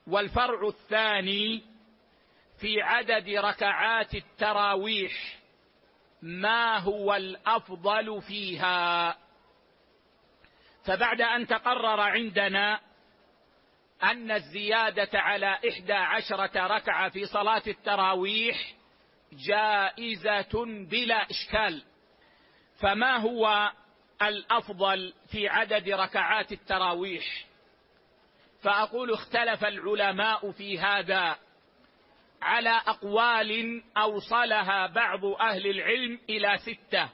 والفرع الثاني في عدد ركعات التراويح، ما هو الأفضل فيها؟ فبعد أن تقرر عندنا أن الزيادة على 11 ركعة في صلاة التراويح جائزة بلا إشكال، فما هو الأفضل في عدد ركعات التراويح؟ فأقول اختلف العلماء في هذا على أقوال أوصلها بعض أهل العلم إلى 6،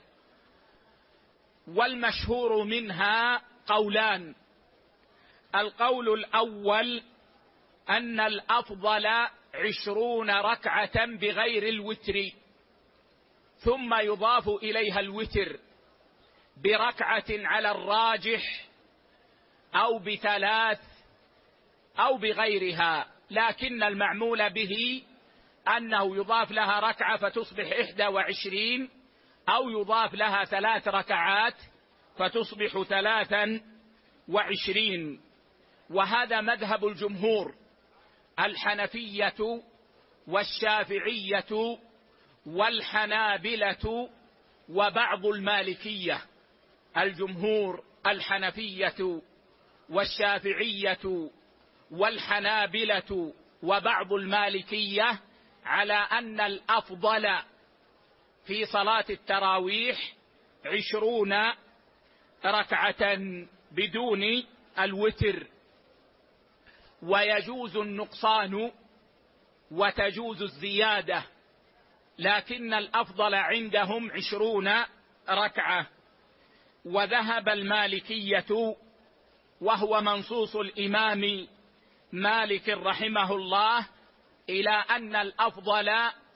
والمشهور منها قولان. القول الأول أن الأفضل 20 ركعة بغير الوتر، ثم يضاف إليها الوتر بركعة على الراجح أو ب3 أو بغيرها، لكن المعمول به أنه يضاف لها ركعة فتصبح 21، أو يضاف لها 3 ركعات فتصبح 23. وهذا مذهب الجمهور، الحنفية والشافعية والحنابلة وبعض المالكية. الجمهور الحنفية والشافعية والحنابلة وبعض المالكية على أن الأفضل في صلاة التراويح 20 ركعة بدون الوتر، ويجوز النقصان وتجوز الزيادة، لكن الأفضل عندهم 20 ركعة. وذهب المالكية، وهو منصوص الإمام مالك رحمه الله، إلى أن الأفضل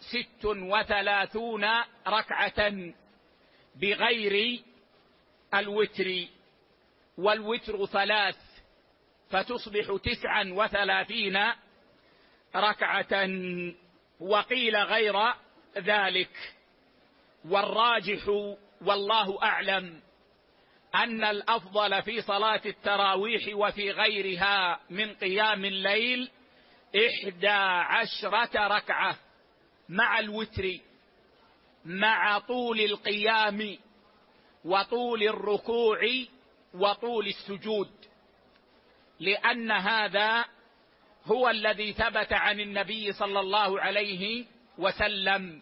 36 ركعة بغير الوتر، والوتر 3 فتصبح 39 ركعة، وقيل غير ذلك. والراجح والله أعلم أن الأفضل في صلاة التراويح وفي غيرها من قيام الليل 11 ركعة مع الوتر، مع طول القيام وطول الركوع وطول السجود، لأن هذا هو الذي ثبت عن النبي صلى الله عليه وسلم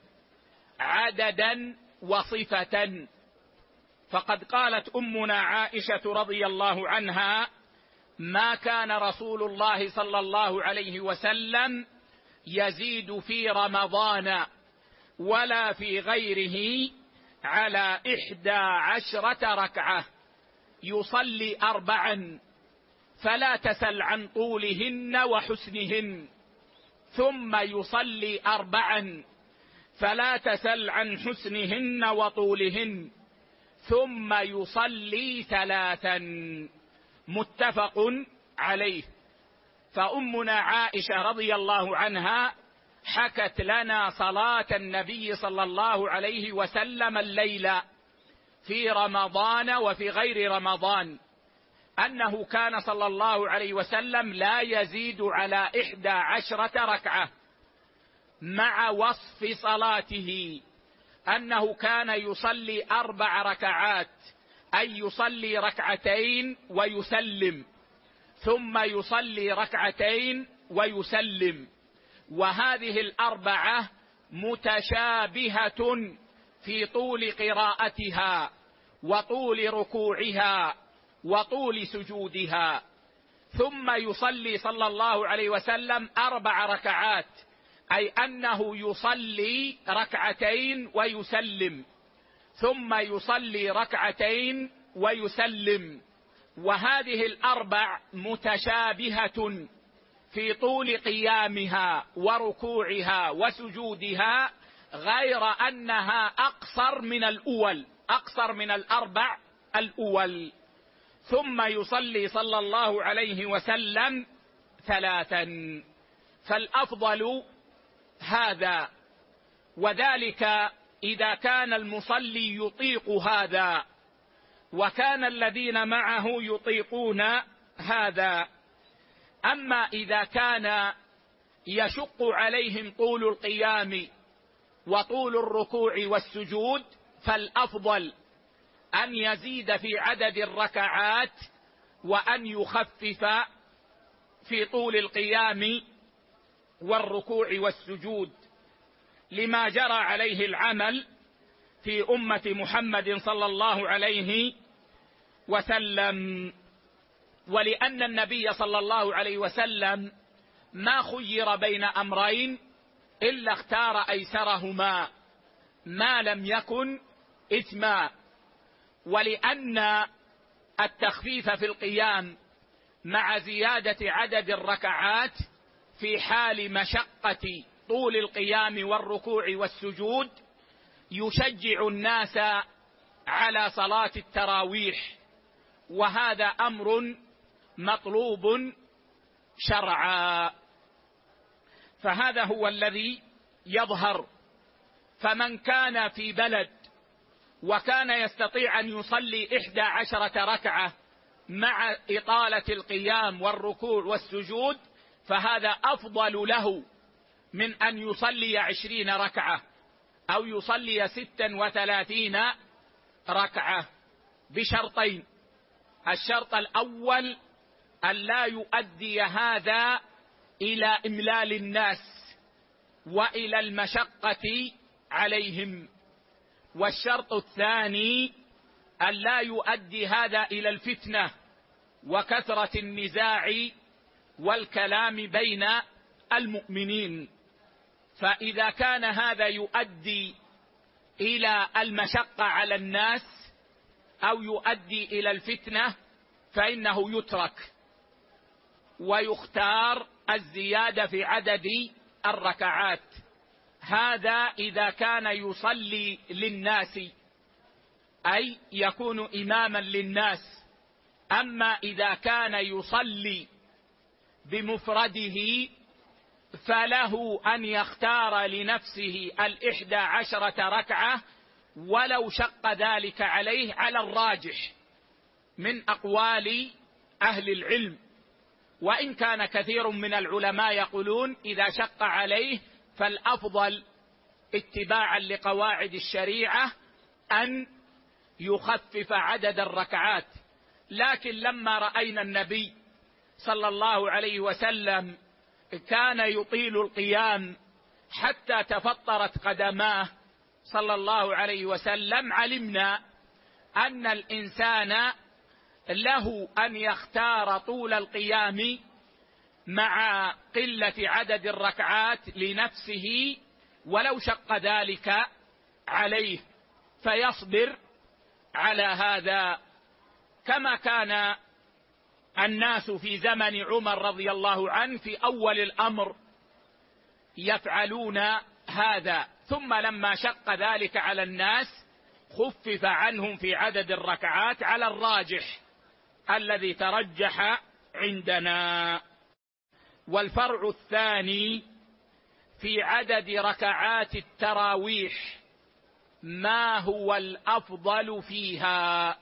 عددا وصفة. فقد قالت أمنا عائشة رضي الله عنها: ما كان رسول الله صلى الله عليه وسلم يزيد في رمضان ولا في غيره على 11 ركعة، يصلي 4 فلا تسل عن طولهن وحسنهن، ثم يصلي 4 فلا تسل عن حسنهن وطولهن، ثم يصلي 3. متفق عليه. فأمنا عائشة رضي الله عنها حكت لنا صلاة النبي صلى الله عليه وسلم الليلة في رمضان وفي غير رمضان، أنه كان صلى الله عليه وسلم لا يزيد على 11 ركعة، مع وصف صلاته أنه كان يصلي 4 ركعات، أي يصلي 2 ويسلم، ثم يصلي 2 ويسلم. وهذه 4 متشابهة في طول قراءتها وطول ركوعها وطول سجودها. ثم يصلي صلى الله عليه وسلم 4 ركعات، أي أنه يصلي 2 ويسلم، ثم يصلي 2 ويسلم. وهذه 4 متشابهة في طول قيامها وركوعها وسجودها، غير أنها أقصر من الأول، أقصر من 4 الأول. ثم يصلي صلى الله عليه وسلم 3. فالأفضل هذا، وذلك إذا كان المصلي يطيق هذا، وكان الذين معه يطيقون هذا. أما إذا كان يشق عليهم طول القيام وطول الركوع والسجود فالأفضل أن يزيد في عدد الركعات وأن يخفف في طول القيام والركوع والسجود، لما جرى عليه العمل في أمة محمد صلى الله عليه وسلم. ولأن النبي صلى الله عليه وسلم ما خير بين أمرين إلا اختار أيسرهما ما لم يكن إثما، ولأن التخفيف في القيام مع زيادة عدد الركعات في حال مشقة طول القيام والركوع والسجود يشجع الناس على صلاة التراويح، وهذا أمر مطلوب شرعا. فهذا هو الذي يظهر. فمن كان في بلد وكان يستطيع أن يصلي 11 ركعة مع إطالة القيام والركوع والسجود فهذا أفضل له من أن يصلي 20 ركعة أو يصلي 36 ركعة، بشرطين: الشرط الأول أن لا يؤدي هذا إلى إملال الناس وإلى المشقة عليهم، والشرط الثاني أن لا يؤدي هذا إلى الفتنة وكثرة النزاع والكلام بين المؤمنين. فإذا كان هذا يؤدي إلى المشقة على الناس أو يؤدي إلى الفتنة فإنه يترك، ويختار الزيادة في عدد الركعات. هذا إذا كان يصلي للناس، أي يكون إماما للناس. أما إذا كان يصلي بمفرده فله أن يختار لنفسه 11 ركعة ولو شق ذلك عليه، على الراجح من أقوال أهل العلم، وإن كان كثير من العلماء يقولون إذا شق عليه فالأفضل اتباعا لقواعد الشريعة أن يخفف عدد الركعات. لكن لما رأينا النبي صلى الله عليه وسلم كان يطيل القيام حتى تفطرت قدماه صلى الله عليه وسلم، علمنا أن الإنسان له أن يختار طول القيام مع قلة عدد الركعات لنفسه ولو شق ذلك عليه، فيصبر على هذا، كما كان الناس في زمن عمر رضي الله عنه في أول الأمر يفعلون هذا، ثم لما شق ذلك على الناس خفف عنهم في عدد الركعات على الراجح الذي ترجح عندنا. والفرع الثاني في عدد ركعات التراويح ما هو الأفضل فيها.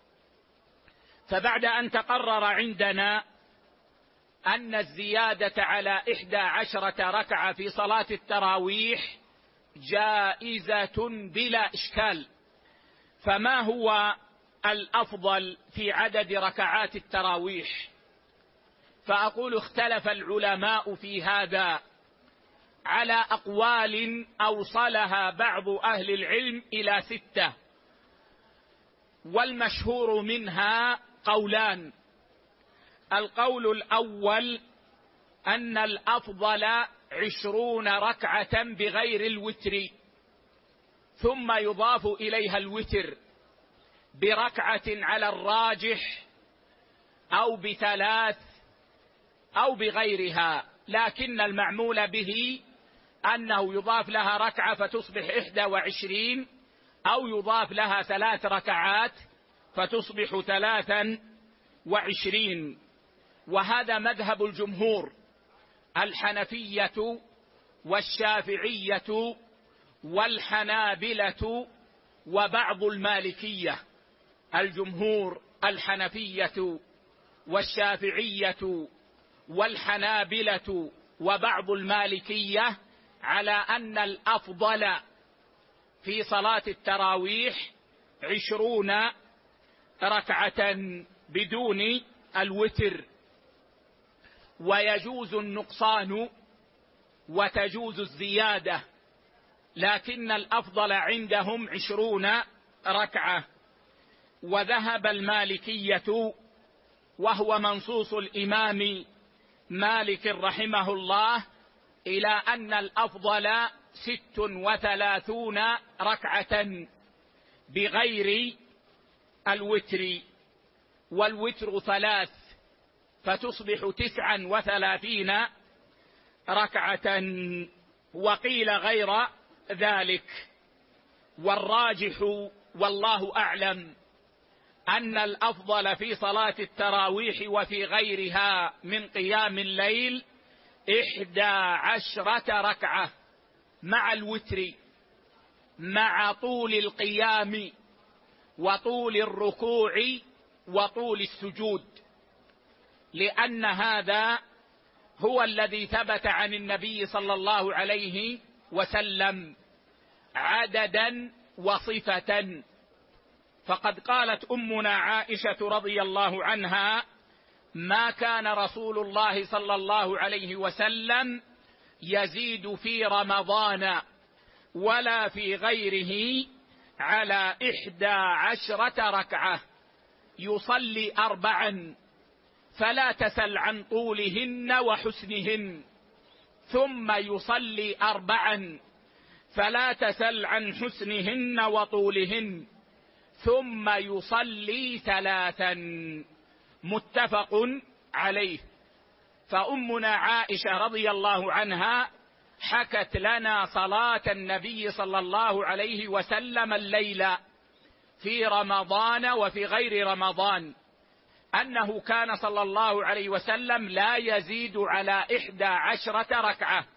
فبعد أن تقرر عندنا أن الزيادة على 11 ركعة في صلاة التراويح جائزة بلا إشكال، فما هو الأفضل في عدد ركعات التراويح؟ فأقول اختلف العلماء في هذا على أقوال أوصلها بعض أهل العلم إلى 6، والمشهور منها قولان. القول الأول أن الأفضل 20 ركعة بغير الوتر، ثم يضاف إليها الوتر بركعة على الراجح أو ب3 أو بغيرها، لكن المعمول به أنه يضاف لها ركعة فتصبح 21، أو يضاف لها 3 ركعات فتصبح 23. وهذا مذهب الجمهور الحنفية والشافعية والحنابلة وبعض المالكية. الجمهور الحنفية والشافعية والحنابلة وبعض المالكية على أن الأفضل في صلاة التراويح 20 ركعة بدون الوتر، ويجوز النقصان وتجوز الزيادة، لكن الأفضل عندهم 20 ركعة. وذهب المالكية، وهو منصوص الإمام مالك رحمه الله، إلى أن الأفضل 36 ركعة بغير الوتر، والوتر 3 فتصبح 39 ركعة، وقيل غير ذلك. والراجح والله أعلم أن الأفضل في صلاة التراويح وفي غيرها من قيام الليل 11 ركعة مع الوتر، مع طول القيام وطول الركوع وطول السجود، لأن هذا هو الذي ثبت عن النبي صلى الله عليه وسلم عددا وصفة. فقد قالت أمنا عائشة رضي الله عنها: ما كان رسول الله صلى الله عليه وسلم يزيد في رمضان ولا في غيره على 11 ركعة، يصلي 4 فلا تسل عن طولهن وحسنهن، ثم يصلي 4 فلا تسل عن حسنهن وطولهن، ثم يصلي 3. متفق عليه. فأمنا عائشة رضي الله عنها حكت لنا صلاة النبي صلى الله عليه وسلم الليلة في رمضان وفي غير رمضان، أنه كان صلى الله عليه وسلم لا يزيد على 11 ركعة،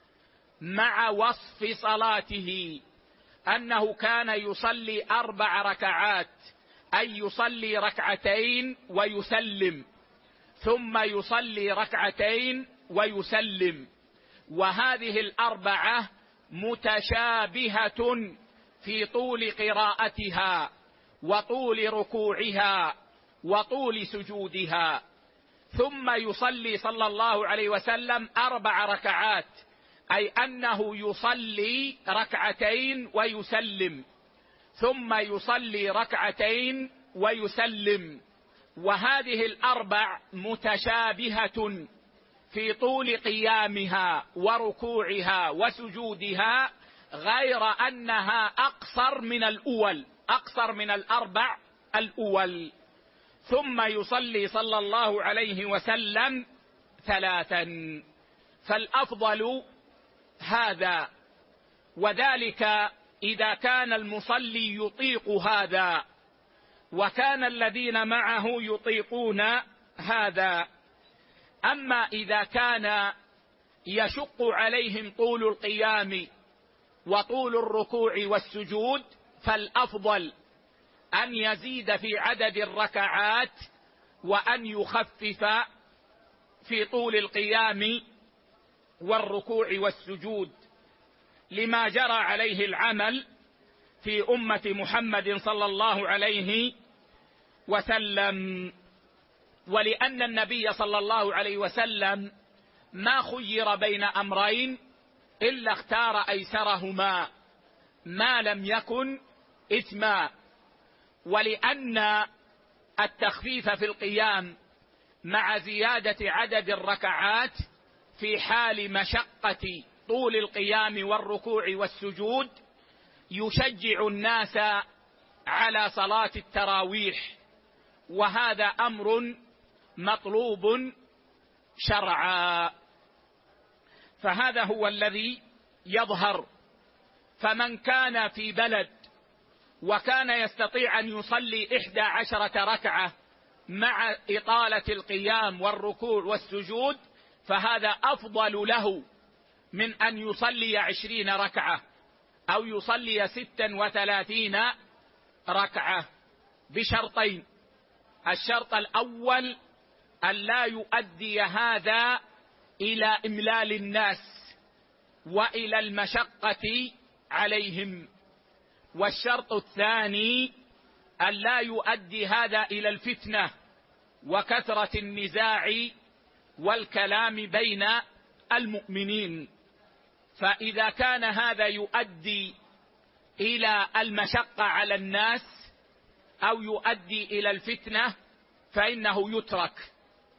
مع وصف صلاته أنه كان يصلي 4 ركعات، أي يصلي 2 ويسلم، ثم يصلي 2 ويسلم. وهذه 4 متشابهة في طول قراءتها وطول ركوعها وطول سجودها. ثم يصلي صلى الله عليه وسلم 4 ركعات، أي أنه يصلي 2 ويسلم، ثم يصلي 2 ويسلم. وهذه 4 متشابهة في طول قيامها وركوعها وسجودها، غير أنها أقصر من الأول، أقصر من 4 الأول. ثم يصلي صلى الله عليه وسلم 3. فالأفضل هذا، وذلك إذا كان المصلي يطيق هذا، وكان الذين معه يطيقون هذا. أما إذا كان يشق عليهم طول القيام وطول الركوع والسجود، فالأفضل أن يزيد في عدد الركعات وأن يخفف في طول القيام والركوع والسجود، لما جرى عليه العمل في أمة محمد صلى الله عليه وسلم. ولأن النبي صلى الله عليه وسلم ما خير بين أمرين إلا اختار أيسرهما ما لم يكن إثما. ولأن التخفيف في القيام مع زيادة عدد الركعات في حال مشقة طول القيام والركوع والسجود يشجع الناس على صلاة التراويح، وهذا أمر مطلوب شرعا. فهذا هو الذي يظهر. فمن كان في بلد وكان يستطيع أن يصلي 11 ركعة مع إطالة القيام والركوع والسجود، فهذا أفضل له من أن يصلي 20 ركعة أو يصلي 36 ركعة، بشرطين: الشرط الأول أن لا يؤدي هذا إلى إملال الناس وإلى المشقة عليهم. والشرط الثاني أن لا يؤدي هذا إلى الفتنة وكثرة النزاع والكلام بين المؤمنين. فإذا كان هذا يؤدي إلى المشقة على الناس أو يؤدي إلى الفتنة فإنه يترك،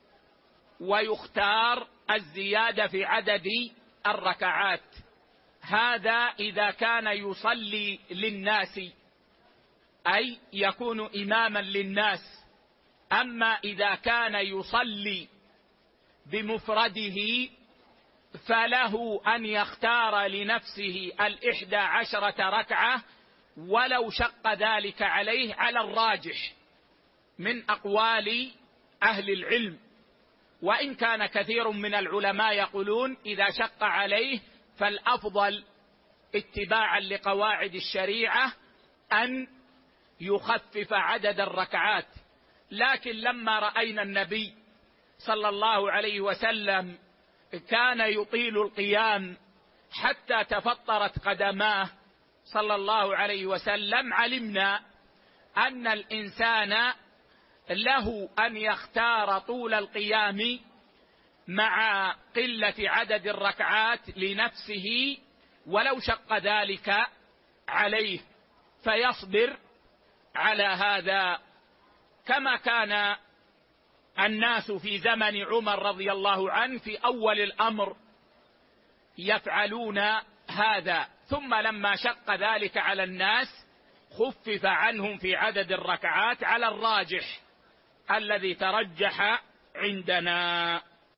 ويختار الزيادة في عدد الركعات. هذا إذا كان يصلي للناس، أي يكون إماما للناس. أما إذا كان يصلي بمفرده فله أن يختار لنفسه 11 ركعة ولو شق ذلك عليه، على الراجح من أقوال أهل العلم. وإن كان كثير من العلماء يقولون إذا شق عليه فالأفضل اتباعا لقواعد الشريعة أن يخفف عدد الركعات. لكن لما رأينا النبي صلى الله عليه وسلم كان يطيل القيام حتى تفطرت قدماه صلى الله عليه وسلم، علمنا أن الإنسان له أن يختار طول القيام مع قلة عدد الركعات لنفسه ولو شق ذلك عليه، فيصبر على هذا، كما كان الناس في زمن عمر رضي الله عنه في أول الأمر يفعلون هذا، ثم لما شق ذلك على الناس خفف عنهم في عدد الركعات على الراجح الذي ترجح عندنا.